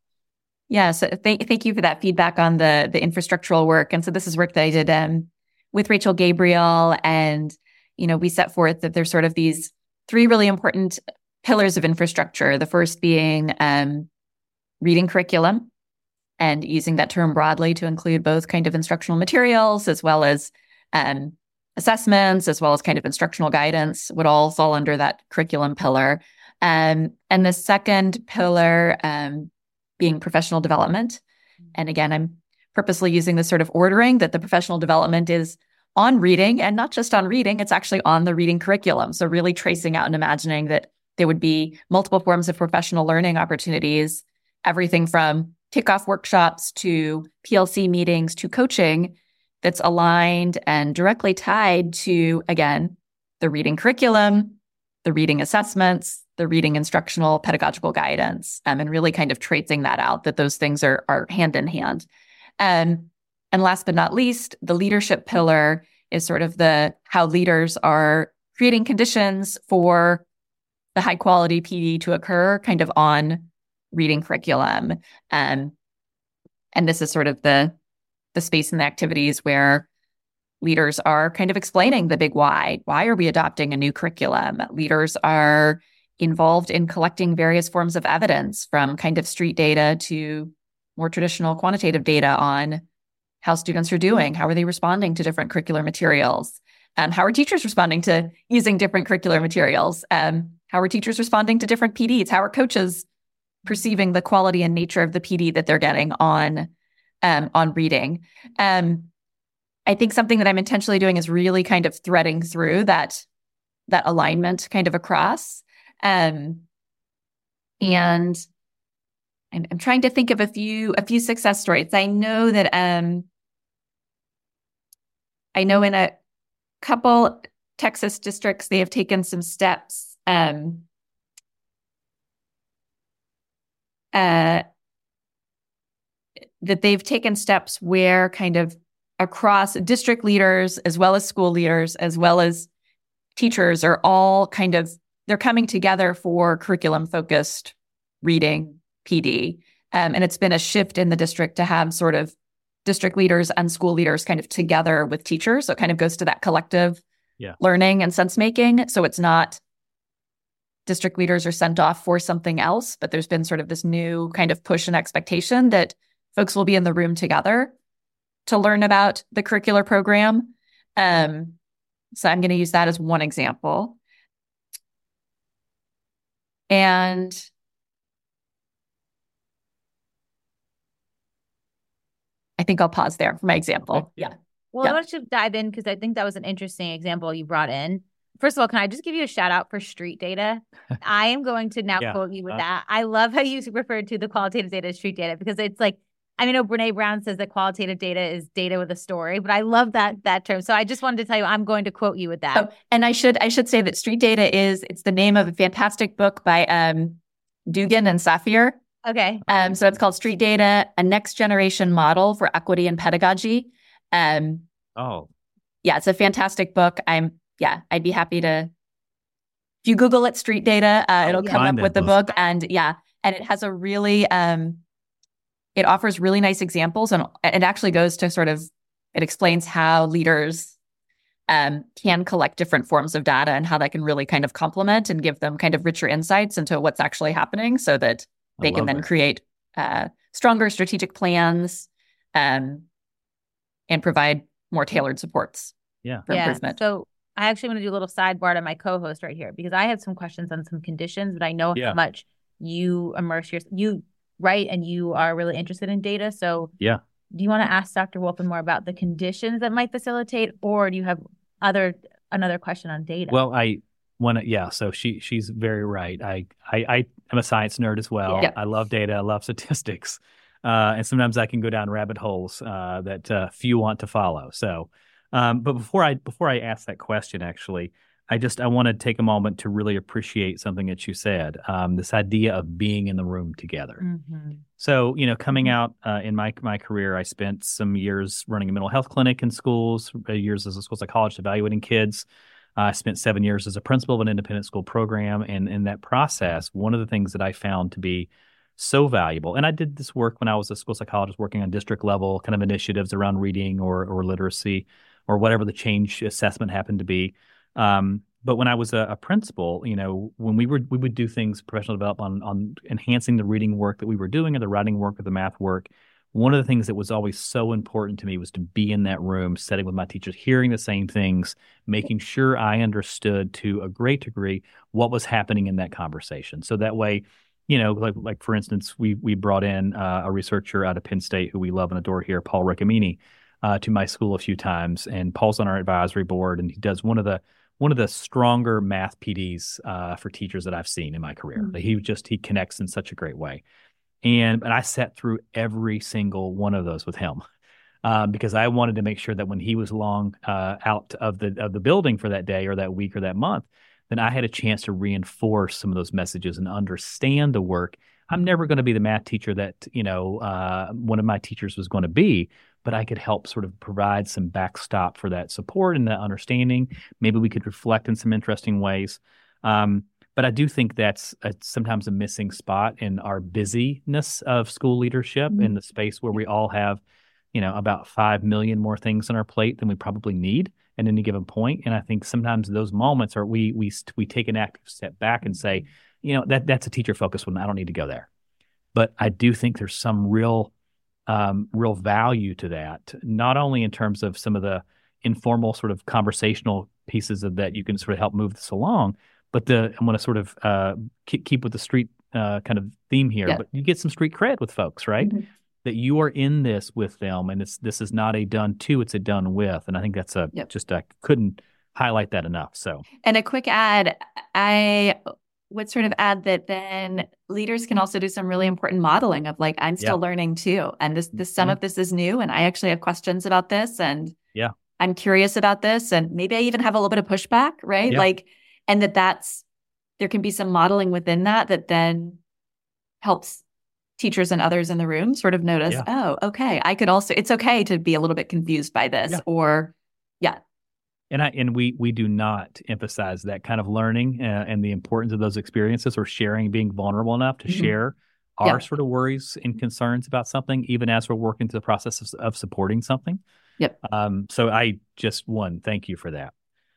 Yeah, so thank thank you for that feedback on the the infrastructural work. And so this is work that I did um, with Rachel Gabriel, and, you know, we set forth that there's sort of these three really important pillars of infrastructure. The first being um, reading curriculum, and using that term broadly to include both kind of instructional materials as well as um, assessments, as well as kind of instructional guidance would all fall under that curriculum pillar. Um, and the second pillar um, being professional development. And again, I'm purposely using this sort of ordering that the professional development is on reading, and not just on reading, it's actually on the reading curriculum. So really tracing out and imagining that there would be multiple forms of professional learning opportunities, everything from kickoff workshops to P L C meetings to coaching, that's aligned and directly tied to, again, the reading curriculum, the reading assessments, the reading instructional pedagogical guidance, um, and really kind of tracing that out, that those things are, are hand in hand. Um, and last but not least, the leadership pillar is sort of the how leaders are creating conditions for the high quality P D to occur kind of on reading curriculum. Um, and this is sort of the, the space and the activities where leaders are kind of explaining the big why. Why are we adopting a new curriculum? Leaders are involved in collecting various forms of evidence, from kind of street data to more traditional quantitative data on how students are doing, how are they responding to different curricular materials, um, how are teachers responding to using different curricular materials, um, how are teachers responding to different P Ds, how are coaches perceiving the quality and nature of the P D that they're getting on um, on reading. Um, I think something that I'm intentionally doing is really kind of threading through that that alignment kind of across. Um, and I'm, I'm trying to think of a few a few success stories. I know that um, I know in a couple Texas districts they have taken some steps um, uh, that they've taken steps where kind of across district leaders, as well as school leaders, as well as teachers, are all kind of, they're coming together for curriculum-focused reading P D. Um, and it's been a shift in the district to have sort of district leaders and school leaders kind of together with teachers. So it kind of goes to that collective yeah. learning and sense-making. So it's not district leaders are sent off for something else, but there's been sort of this new kind of push and expectation that folks will be in the room together to learn about the curricular program. Um, so I'm going to use that as one example. And I think I'll pause there for my example. Yeah. Well, yeah. I want to dive in because I think that was an interesting example you brought in. First of all, can I just give you a shout out for street data? I am going to now yeah. quote you with uh, that. I love how you referred to the qualitative data as street data, because it's like, I mean, I know Brene Brown says that qualitative data is data with a story, but I love that that term. So I just wanted to tell you, I'm going to quote you with that. Oh, and I should I should say that Street Data is it's the name of a fantastic book by um, Dugan and Safier. Okay. Um, so it's called Street Data: A Next Generation Model for Equity and Pedagogy. Um, oh, yeah, it's a fantastic book. I'm yeah, I'd be happy to. If you Google it, Street Data, uh, it'll yeah. come Find up with that the book. book, and yeah, and it has a really um, it offers really nice examples, and it actually goes to sort of it explains how leaders um, can collect different forms of data and how that can really kind of complement and give them kind of richer insights into what's actually happening, so that they can then that. create uh, stronger strategic plans um, and provide more tailored supports Yeah. for yeah. improvement. So I actually want to do a little sidebar to my co-host right here, because I have some questions on some conditions, but I know Yeah. how much you immerse your you write and you are really interested in data. So Yeah. do you want to ask Doctor Wolfen more about the conditions that might facilitate, or do you have other another question on data? Well, I want to, yeah. So she she's very right. I I, I am a science nerd as well. Yeah. I love data. I love statistics, uh, and sometimes I can go down rabbit holes uh, that uh, few want to follow. So, um, but before I before I ask that question, actually, I just I want to take a moment to really appreciate something that you said. Um, this idea of being in the room together. Mm-hmm. So, you know, coming out uh, in my my career, I spent some years running a mental health clinic in schools, uh, years as a school psychologist evaluating kids. Uh, I spent seven years as a principal of an independent school program. And in that process, one of the things that I found to be so valuable, and I did this work when I was a school psychologist working on district level kind of initiatives around reading or, or literacy or whatever the change assessment happened to be. Um, but when I was a, a principal, you know, when we were we would do things, professional development on, on enhancing the reading work that we were doing or the writing work or the math work. One of the things that was always so important to me was to be in that room, sitting with my teachers, hearing the same things, making sure I understood to a great degree what was happening in that conversation. So that way, you know, like like for instance, we we brought in uh, a researcher out of Penn State who we love and adore here, Paul Riccomini, uh, to my school a few times, and Paul's on our advisory board, and he does one of the one of the stronger math P Ds uh, for teachers that I've seen in my career. Mm-hmm. He just he connects in such a great way. And, and I sat through every single one of those with him um, because I wanted to make sure that when he was long uh, out of the of the building for that day or that week or that month, then I had a chance to reinforce some of those messages and understand the work. I'm never going to be the math teacher that, you know, uh, one of my teachers was going to be, but I could help sort of provide some backstop for that support and that understanding. Maybe we could reflect in some interesting ways. Um, But I do think that's a, sometimes a missing spot in our busyness of school leadership mm-hmm. in the space where we all have, you know, about five million more things on our plate than we probably need at any given point. And I think sometimes those moments are we we we take an active step back and say, you know, that that's a teacher focused one. I don't need to go there. But I do think there's some real um, real value to that, not only in terms of some of the informal sort of conversational pieces of that you can sort of help move this along. But the I'm going to sort of uh, keep, keep with the street uh, kind of theme here. Yeah. But you get some street cred with folks, right? Mm-hmm. That you are in this with them, and it's this is not a done to, it's a done with. And I think that's a yep. just I couldn't highlight that enough. So, and a quick add, I would sort of add that then leaders can also do some really important modeling of like I'm still yeah. learning too, and this this some mm-hmm. of this is new, and I actually have questions about this, and yeah, I'm curious about this, and maybe I even have a little bit of pushback, right? Yeah. Like. And that that's, there can be some modeling within that that then helps teachers and others in the room sort of notice, yeah. oh, okay, I could also, it's okay to be a little bit confused by this yeah. or, yeah. And I, and we, we do not emphasize that kind of learning uh, and the importance of those experiences or sharing, being vulnerable enough to mm-hmm. share our yeah. sort of worries and concerns about something, even as we're working through the process of, of supporting something. Yep. Um, so I just, one, thank you for that.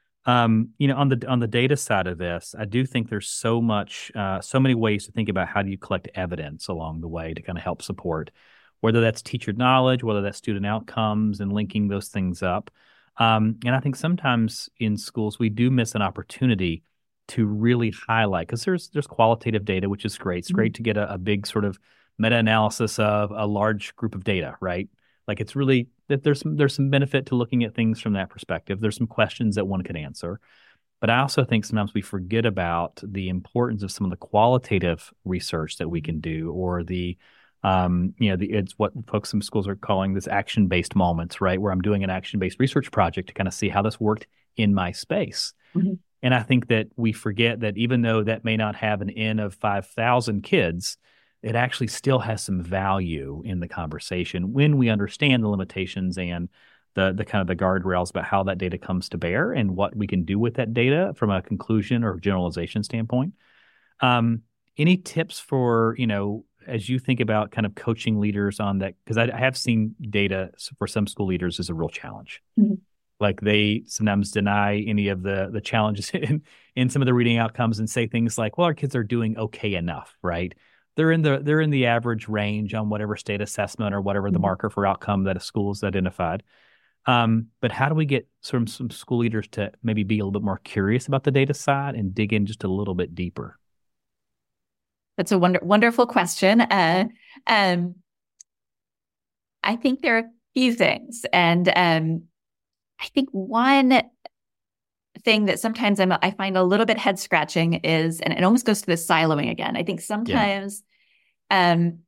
Um, you know, on the on the data side of this, I do think there's so much, uh, so many ways to think about how do you collect evidence along the way to kind of help support, whether that's teacher knowledge, whether that's student outcomes, and linking those things up. Um, and I think sometimes in schools we do miss an opportunity to really highlight because there's there's qualitative data, which is great. It's mm-hmm. great to get a, a big sort of meta-analysis of a large group of data, right? Like it's really that there's some, there's some benefit to looking at things from that perspective. There's some questions that one could answer. But I also think sometimes we forget about the importance of some of the qualitative research that we can do or the Um, you know, the, it's what folks in schools are calling this action-based moments, right? Where I'm doing an action-based research project to kind of see how this worked in my space. Mm-hmm. And I think that we forget that even though that may not have an N of five thousand kids, it actually still has some value in the conversation when we understand the limitations and the the kind of the guardrails about how that data comes to bear and what we can do with that data from a conclusion or generalization standpoint. Um, any tips for, you know, as you think about kind of coaching leaders on that? Because I, I have seen data for some school leaders is a real challenge. Mm-hmm. Like they sometimes deny any of the the challenges in, in some of the reading outcomes and say things like, well, our kids are doing okay enough, right? They're in the they're in the average range on whatever state assessment or whatever the marker for outcome that a school has identified. Um, but how do we get sort of some school leaders to maybe be a little bit more curious about the data side and dig in just a little bit deeper? That's a wonder, wonderful question. Uh, um, I think there are a few things. And um, I think one thing that sometimes I'm, I find a little bit head scratching is, and it almost goes to this siloing again. I think sometimes yeah. um,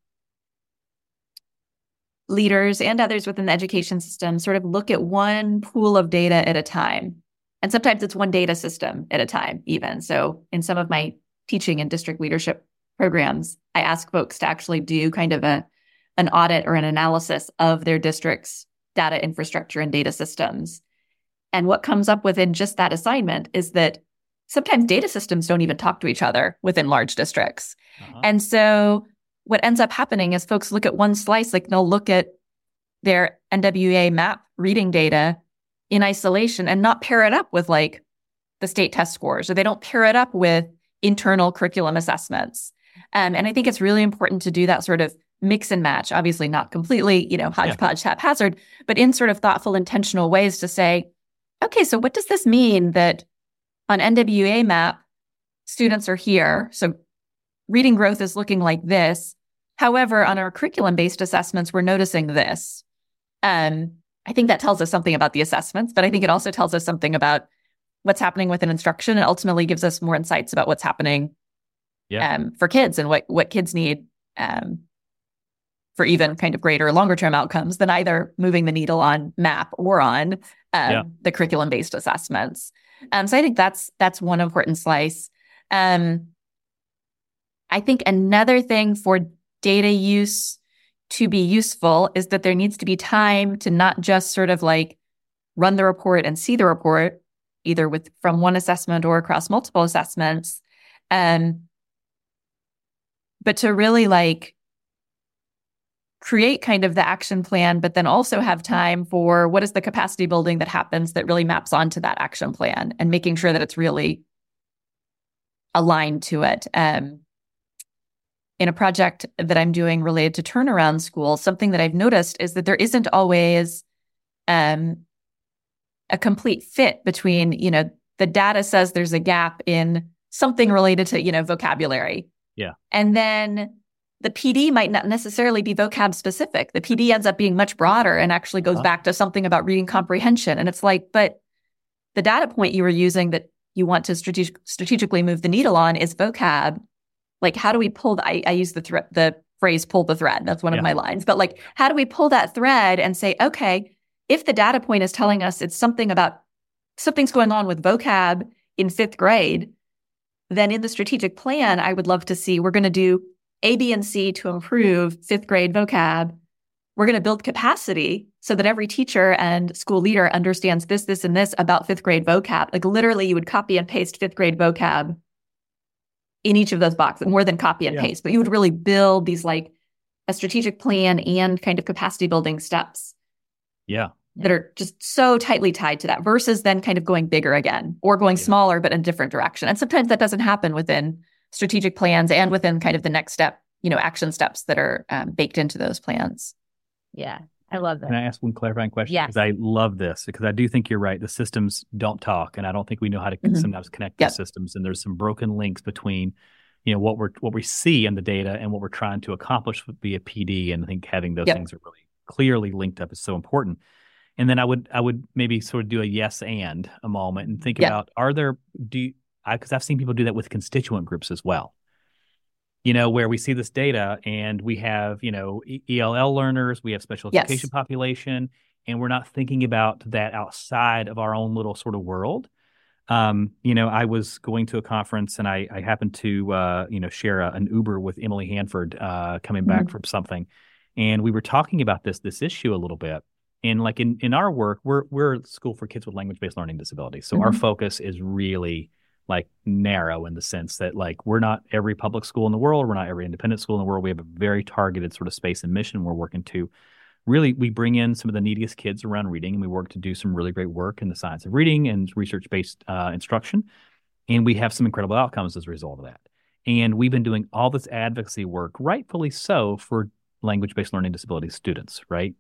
leaders and others within the education system sort of look at one pool of data at a time. And sometimes it's one data system at a time, even. So in some of my teaching and district leadership programs, I ask folks to actually do kind of a an audit or an analysis of their district's data infrastructure and data systems. And what comes up within just that assignment is that sometimes data systems don't even talk to each other within large districts. Uh-huh. And so what ends up happening is folks look at one slice, like they'll look at their N W A MAP reading data in isolation and not pair it up with like the state test scores, or they don't pair it up with internal curriculum assessments. Um, and I think it's really important to do that sort of mix and match, obviously not completely, you know, hodgepodge, yeah. haphazard, but in sort of thoughtful, intentional ways to say, okay, so what does this mean that on N W A MAP, students are here, so reading growth is looking like this. However, on our curriculum-based assessments, we're noticing this. Um, I think that tells us something about the assessments, but I think it also tells us something about what's happening within instruction and ultimately gives us more insights about what's happening yeah. um, for kids and what, what kids need um, for even kind of greater longer-term outcomes than either moving the needle on MAP or on um, yeah. the curriculum-based assessments. Um, so I think that's that's one important slice. Um, I think another thing for data use to be useful is that there needs to be time to not just sort of like run the report and see the report, either with from one assessment or across multiple assessments, um, but to really like create kind of the action plan, but then also have time for what is the capacity building that happens that really maps onto that action plan and making sure that it's really aligned to it. Um, in a project that I'm doing related to turnaround schools, something that I've noticed is that there isn't always um, a complete fit between, you know, the data says there's a gap in something related to, you know, vocabulary. Yeah. And then the P D might not necessarily be vocab specific. The P D ends up being much broader and actually goes uh-huh. back to something about reading comprehension. And it's like, but the data point you were using that you want to strategic, strategically move the needle on is vocab. Like, how do we pull the, I, I use the thre- the phrase pull the thread. That's one yeah. of my lines. But like, how do we pull that thread and say, okay, if the data point is telling us it's something about something's going on with vocab in fifth grade, then in the strategic plan, I would love to see we're going to do A, B, and C to improve fifth grade vocab. We're going to build capacity so that every teacher and school leader understands this, this, and this about fifth grade vocab. Like literally you would copy and paste fifth grade vocab in each of those boxes, more than copy and yeah. paste, but you would really build these like a strategic plan and kind of capacity building steps. Yeah. That are just so tightly tied to that versus then kind of going bigger again or going yeah. smaller, but in a different direction. And sometimes that doesn't happen within strategic plans and within kind of the next step, you know, action steps that are um, baked into those plans. Yeah, I love that. Can I ask one clarifying question? Yeah. Because I love this, because I do think you're right. The systems don't talk, and I don't think we know how to mm-hmm. sometimes connect yep. the systems. And there's some broken links between, you know, what we're what we see in the data and what we're trying to accomplish via P D. And I think having those yep. things are really clearly linked up is so important. And then I would I would maybe sort of do a yes and a moment and think yep. about, are there do you, I because I've seen people do that with constituent groups as well. you know, where we see this data and we have, you know, E- ELL learners, we have special Yes. education population, and we're not thinking about that outside of our own little sort of world. Um, you know, I was going to a conference and I, I happened to, uh, you know, share a, an Uber with Emily Hanford uh, coming back Mhm. from something. And we were talking about this this issue a little bit. And like in, in our work, we're we're a school for kids with language-based learning disabilities. So our Mhm. focus is really like narrow in the sense that like we're not every public school in the world, we're not every independent school in the world. We have a very targeted sort of space and mission we're working to. Really, we bring in some of the neediest kids around reading, and we work to do some really great work in the science of reading and research-based uh, instruction. And we have some incredible outcomes as a result of that. And we've been doing all this advocacy work, rightfully so, for language-based learning disability students, right?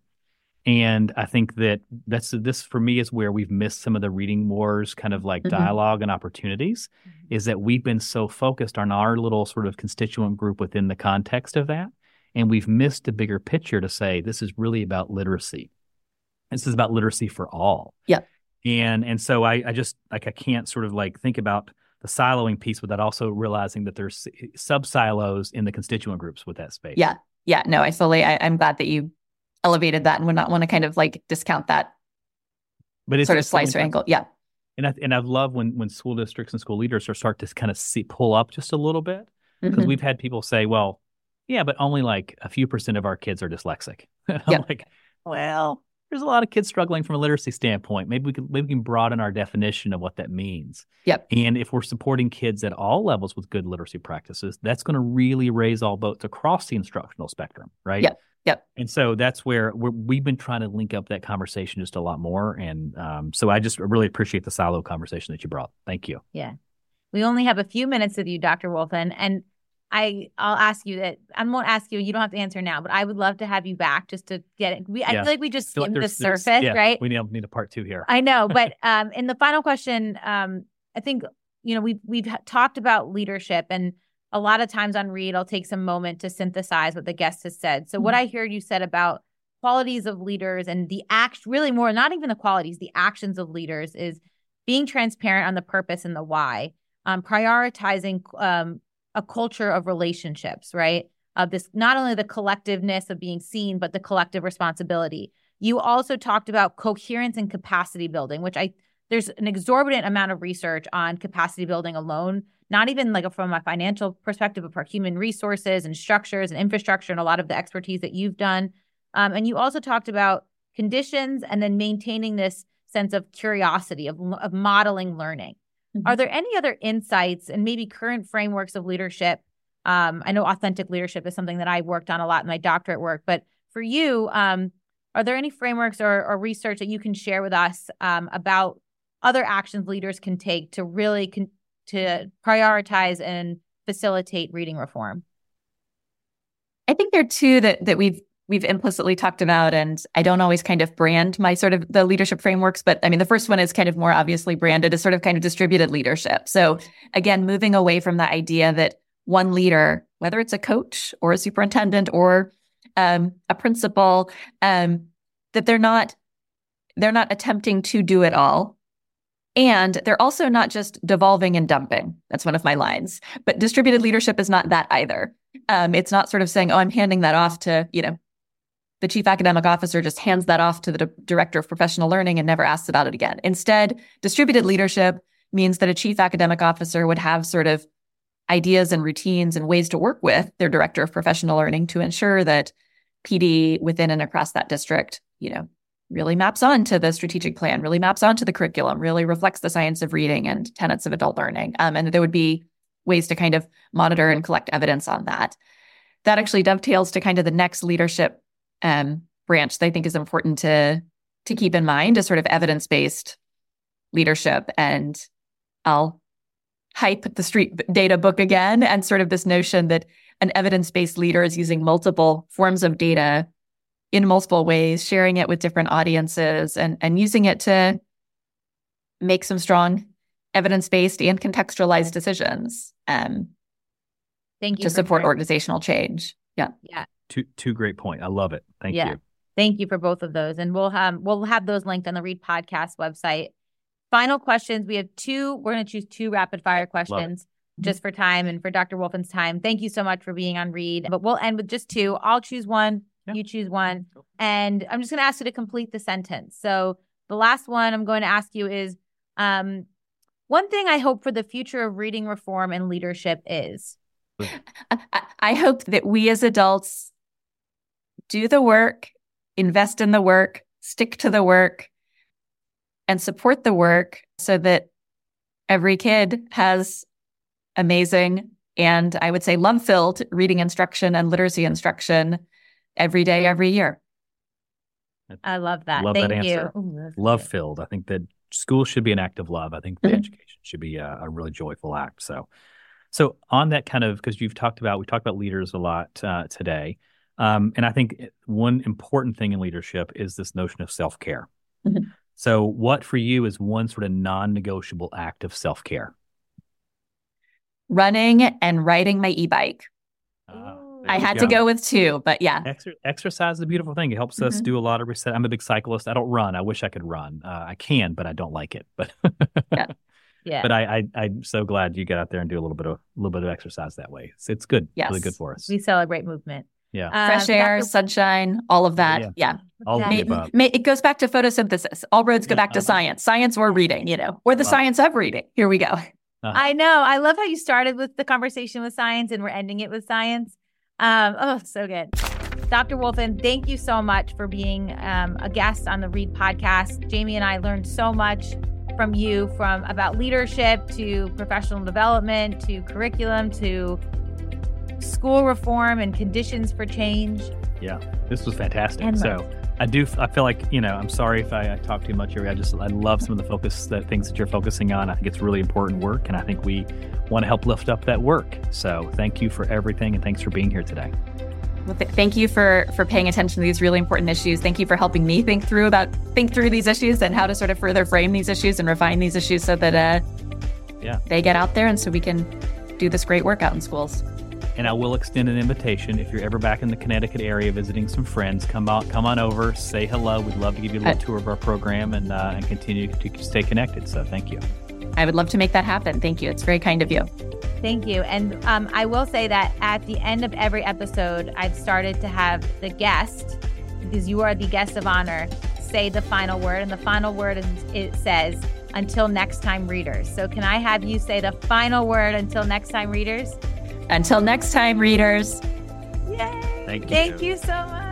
And I think that that's this for me is where we've missed some of the reading wars kind of like Mhm. dialogue and opportunities, is that we've been so focused on our little sort of constituent group within the context of that. And we've missed the bigger picture to say this is really about literacy. This is about literacy for all. Yeah. And and so I, I just like I can't sort of like think about the siloing piece without also realizing that there's sub silos in the constituent groups with that space. Yeah. Yeah. No, I fully, I, I'm glad that you elevated that and would not want to kind of like discount that But it's sort of it's slice or something- angle. Yeah. And I and I love when when school districts and school leaders are start to kind of see pull up just a little bit, because Mhm. we've had people say, well, yeah, but only like a few percent of our kids are dyslexic. And I'm Yep. like, well, there's a lot of kids struggling from a literacy standpoint. Maybe we can maybe we can broaden our definition of what that means. Yep. And if we're supporting kids at all levels with good literacy practices, that's going to really raise all boats across the instructional spectrum, right? Yep. Yep. And so that's where we're, we've been trying to link up that conversation just a lot more. And um, so I just really appreciate the silo conversation that you brought. Thank you. Yeah. We only have a few minutes with you, Doctor Wolfen, and I, I'll ask you that. I won't ask you. You don't have to answer now, but I would love to have you back just to get it. We, I Yeah. feel like we just I feel like skimmed the there's- there's- surface, yeah, right? We need, need a part two here. I know, but um, in the final question, um, I think you know we've we've talked about leadership, and a lot of times on Read, I'll take some moment to synthesize what the guest has said. So Mm-hmm. what I heard you said about qualities of leaders and the act, really more, not even the qualities, the actions of leaders, is being transparent on the purpose and the why, um, prioritizing um, a culture of relationships, right? Of this, not only the collectiveness of being seen, but the collective responsibility. You also talked about coherence and capacity building, which I there's an exorbitant amount of research on capacity building alone, not even like from a financial perspective, but for human resources and structures and infrastructure and a lot of the expertise that you've done. Um, and you also talked about conditions and then maintaining this sense of curiosity, of, of modeling learning. Mhm. Are there any other insights and maybe current frameworks of leadership? Um, I know authentic leadership is something that I worked on a lot in my doctorate work, but for you, um, are there any frameworks or, or research that you can share with us um, about other actions leaders can take to really con- to prioritize and facilitate reading reform? I think there are two that that we've we've implicitly talked about, and I don't always kind of brand my sort of the leadership frameworks, but I mean, the first one is kind of more obviously branded as sort of kind of distributed leadership. So again, moving away from the idea that one leader, whether it's a coach or a superintendent or um, a principal, um, that they're not they're not attempting to do it all. And they're also not just devolving and dumping. That's one of my lines. But distributed leadership is not that either. Um, it's not sort of saying, oh, I'm handing that off to, you know, the chief academic officer just hands that off to the di- director of professional learning and never asks about it again. Instead, distributed leadership means that a chief academic officer would have sort of ideas and routines and ways to work with their director of professional learning to ensure that P D within and across that district, you know, really maps onto the strategic plan, really maps onto the curriculum, really reflects the science of reading and tenets of adult learning. Um, and there would be ways to kind of monitor and collect evidence on that. That actually dovetails to kind of the next leadership um, branch that I think is important to, to keep in mind, is sort of evidence-based leadership. And I'll hype the street data book again, and sort of this notion that an evidence-based leader is using multiple forms of data in multiple ways, sharing it with different audiences, and, and using it to make some strong evidence-based and contextualized decisions um, Thank you to for support sharing. organizational change. Yeah. Yeah. Two two great points. I love it. Thank Yeah. you. Thank you for both of those. And we'll have we'll have those linked on the Read Podcast website. Final questions. We have two. We're going to choose two rapid fire questions. just for time and for Doctor Wolfen's time. Thank you so much for being on Read. But we'll end with just two. I'll choose one. Yeah. You choose one. And I'm just going to ask you to complete the sentence. So the last one I'm going to ask you is, um, one thing I hope for the future of reading reform and leadership is? I, I hope that we as adults do the work, invest in the work, stick to the work, and support the work so that every kid has amazing and I would say love-filled reading instruction and literacy instruction every day, every year. I love that. Love Thank that answer. you. Love-filled. I think that school should be an act of love. I think the Mm-hmm. education should be a, a really joyful act. So, so on that kind of, because you've talked about, we talked about leaders a lot uh, today. Um, and I think one important thing in leadership is this notion of self-care. Mm-hmm. So what for you is one sort of non-negotiable act of self-care? Running and riding my e-bike. Uh, I had to go with two, but yeah. Exer- exercise is a beautiful thing. It helps mm-hmm. us do a lot of reset. I'm a big cyclist. I don't run. I wish I could run. Uh, I can, but I don't like it. But yeah. Yeah. But I, I, I'm so glad you get out there and do a little bit of a little bit of exercise that way. It's, it's good. Yes. Really good for us. We celebrate movement. Yeah. Uh, Fresh air, Doctor sunshine, all of that. Yeah. yeah. All of the May, above. May, it goes back to photosynthesis. All roads go Yeah. back to science. Science or reading, you know, or the Wow. science of reading. Here we go. Uh-huh. I know. I love how you started with the conversation with science and we're ending it with science. Um, oh, so good. Doctor Wolfen, thank you so much for being um, a guest on the Read podcast. Jamie and I learned so much from you, from about leadership to professional development to curriculum to school reform and conditions for change. Yeah, this was fantastic. And so I do, I feel like, you know, I'm sorry if I, I talk too much here. I just, I love some of the focus, that things that you're focusing on. I think it's really important work, and I think we want to help lift up that work. So thank you for everything, and thanks for being here today. Well, th- thank you for for paying attention to these really important issues. Thank you for helping me think through about think through these issues and how to sort of further frame these issues and refine these issues so that uh, yeah, they get out there and so we can do this great work out in schools. And I will extend an invitation. If you're ever back in the Connecticut area visiting some friends, come on, come on over, say hello. We'd love to give you a little uh, tour of our program and uh, and continue to stay connected. So thank you. I would love to make that happen. Thank you. It's very kind of you. Thank you. And um, I will say that at the end of every episode, I've started to have the guest, because you are the guest of honor, say the final word. And the final word is, it says, until next time, readers. So can I have you say the final word, until next time, readers? Until next time, readers. Yay! Thank you. Thank you so much.